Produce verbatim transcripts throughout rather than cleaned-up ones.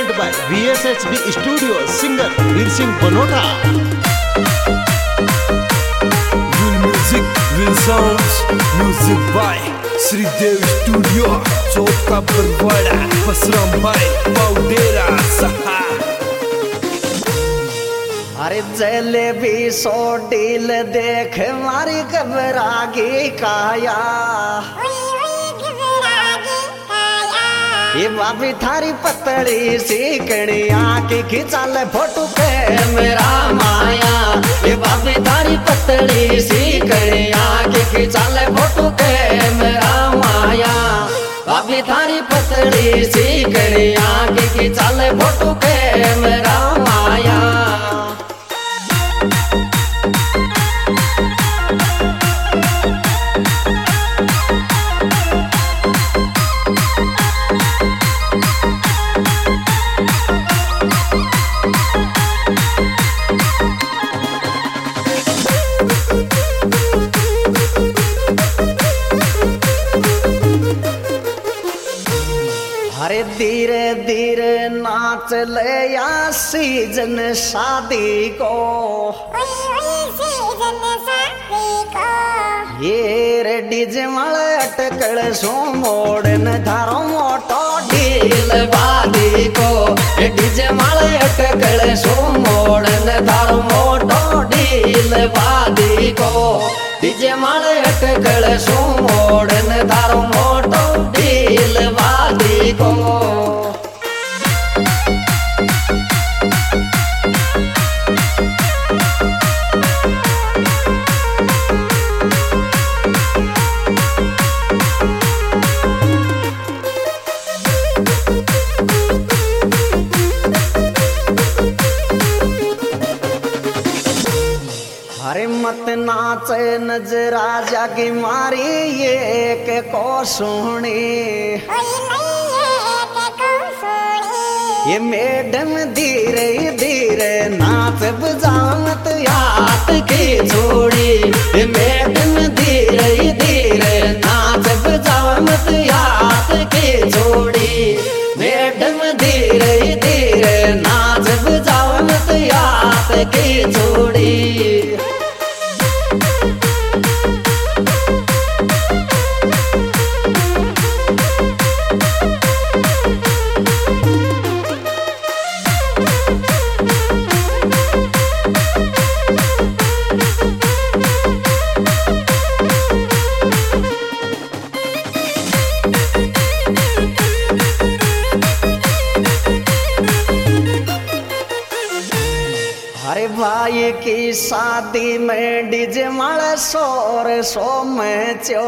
presented by V S H D Studio, singer Veer Singh Banota. Will music, will sounds, music by Sri Dev Studio, Chowka Barwada, Basram Bhai, Paudera, Saha. अरे जलेबी सो deal देख मारी घबरागी काया, ये बाबी थारी पतली सी कड़िया की खिंचाल photo पे मेरा माया, ये बाबी थारी पतली सी कड़िया की खिंचाल फोटो पे मेरा माया, बाबी थारी पतली सी कड़िया की खिंचाल फोटो पे मेरा माया। अरे धीरे धीरे नाच ले या सीजन शादी को, ये रे डीजे वाले अटकल सो मोड़न धारो मोटो ढील वादी को, डीजे वाले अटकल सो मोड़न धारो मोटो ढील वादी को, डीजे वाले अटकल सो मोड़न धारो मोटो ढील वादी को। अरे मत नाच नजरा जागी मारी एक को सुनी, ये मैडम धीरे धीरे नाच बजावत याद की जोड़ी, ये मैडम धीरे धीरे नाच बजावत याद की जोड़ी, मैडम धीरे धीरे नाच बजावत याद की जोड़ी। अरे भाई की शादी में डीजे माले शोर सो में चो,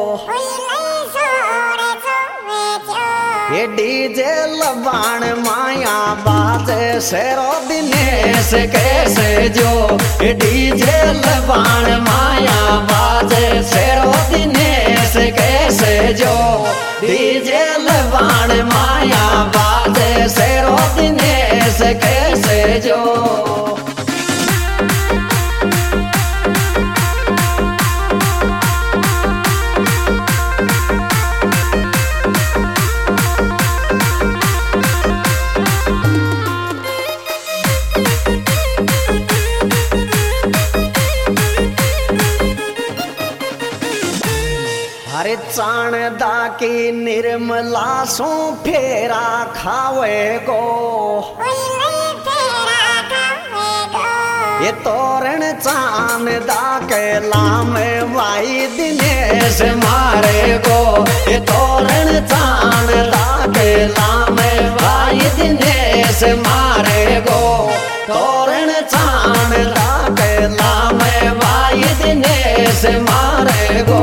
ये डीजे लबान माया बाजे शेरो दिनेश कैसे जो, ये डीजे लबान माया बाजे शेरो दिनेश कैसे जो, डीजे लबान माया बाजे शेरो दिनेश कैसे जो। अरे चाणदा की निर्मला सो फेरा खावे गो, ये तोरण चांदा के लामे भाई दिनेश मारे गो, ये तोरण चांदा के लामे भाई दिनेश मारे गो, तोरण चांदा के लामे भाई दिनेश मारे गो।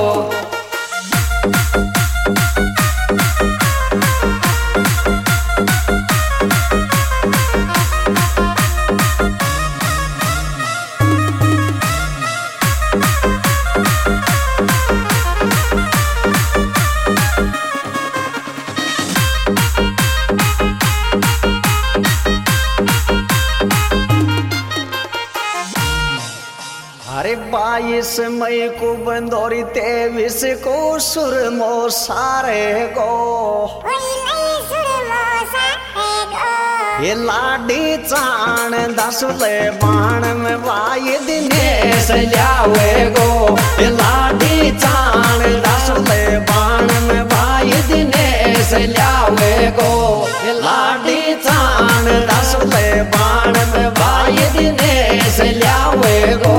अरे बाईस मई को बंदोरी तेईस को सुरमो सारे को, ये लाडी चाण दसले बाण में वाय दिनेश ल्यावे गो ये लाडी चाण दसले बाण में वाय दिनेश ल्यावे गो ये लाडी चाण दसले बाण में वाय दिनेश ल्यावे गो।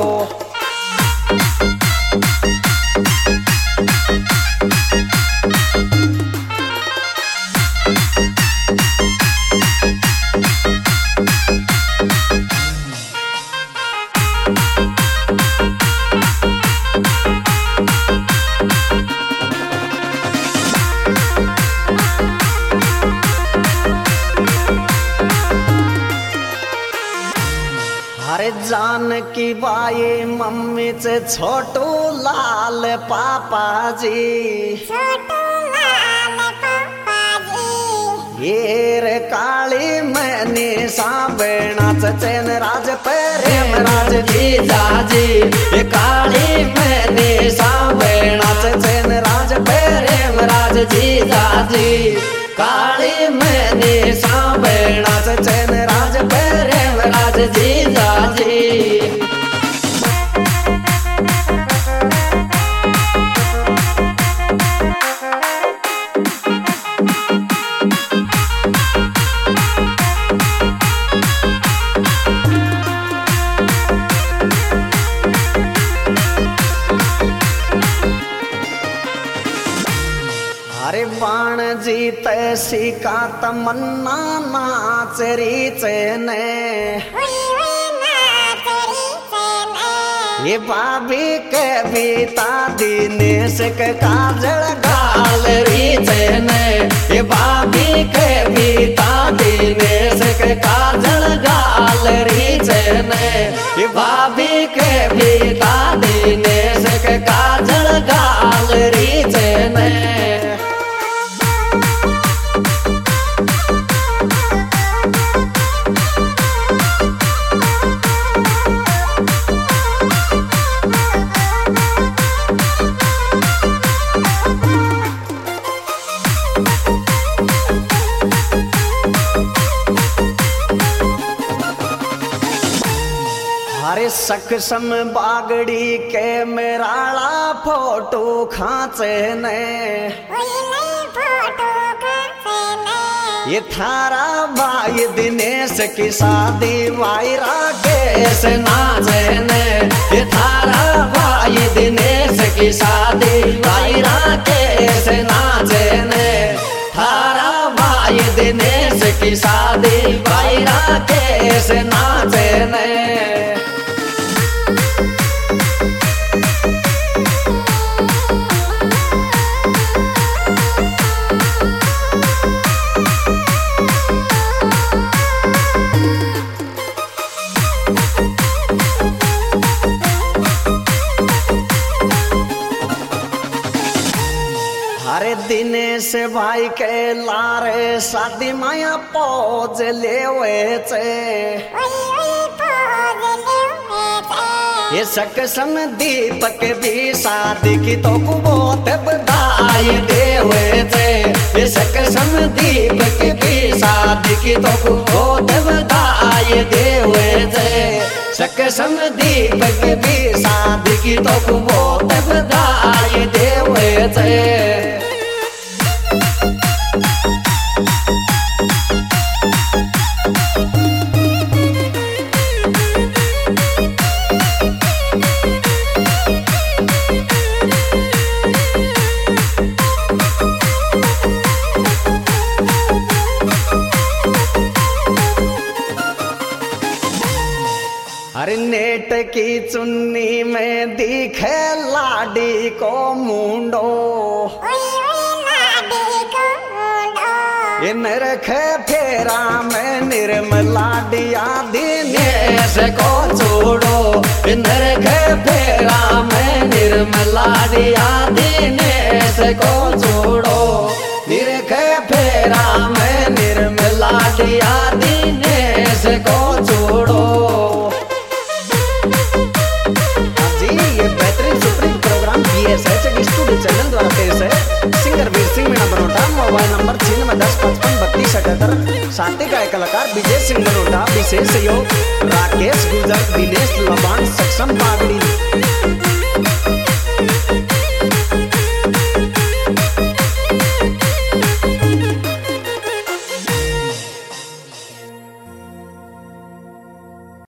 अरे जानकी बाई मम्मी से छोटू लाल पापा जी ये रे काली मैंने साबेणाच चैन राज प्रेम राज जीजा जी ये काली मैंने साबेणाच चैन राज प्रेम राज जीजा जी काली मैंने साबेणाच चैन राज प्रेम राज जीजा जी। अरे बाण जीत सिका तमन्ना नाच रीचे ने ये भाभी के बीता दिनेश के काजल गाल रीचे ने ये भाभी के बीता दिनेश के काजल गाल रीचे ने ये भाभी के बीता दिनेश के काजल गाल रीचे ने। अरे सकसम बागड़ी के मेराला फोटो खाचे ने ये थारा भाई दिनेश की शादी वायरा केस नाचे ने ये थारा भाई दिनेश की शादी वायरा केस नाचे ने थारा भाई दिनेश की शादी वायरा केस नाचे ने। अरे दिनेश भाई के लारे शादी माया पोज लेवे ये सकसम दीपक भी शादी की तो बहुत बधाई देवे थे ये सकसम दीपक भी शादी की तो बहुत बधाई देवे थे सकसम दीपक भी शादी की तो बहुत बधाई देवे थे। अरे नेट की चुन्नी में दिखे लाडी को मुंडो ये नरखे फेरा में निर्मला दिया दिनेश को छोड़ो ये नरखे फेरा में निर्मला दिया दिनेश को छोड़ो निरखे फेरा में निर्मला दिया दिनेश को छोड़ो। स्टूडियो चैनल द्वारा पेश है singer Veer Singh Meena Barota mobile number छियानवे दस पचपन बत्तीस अठहत्तर साथी गाय कलाकार विजय सिंह बरोटा, विशेष सहयोग राकेश गुजर, दिनेश लबान, सक्षम पागड़ी।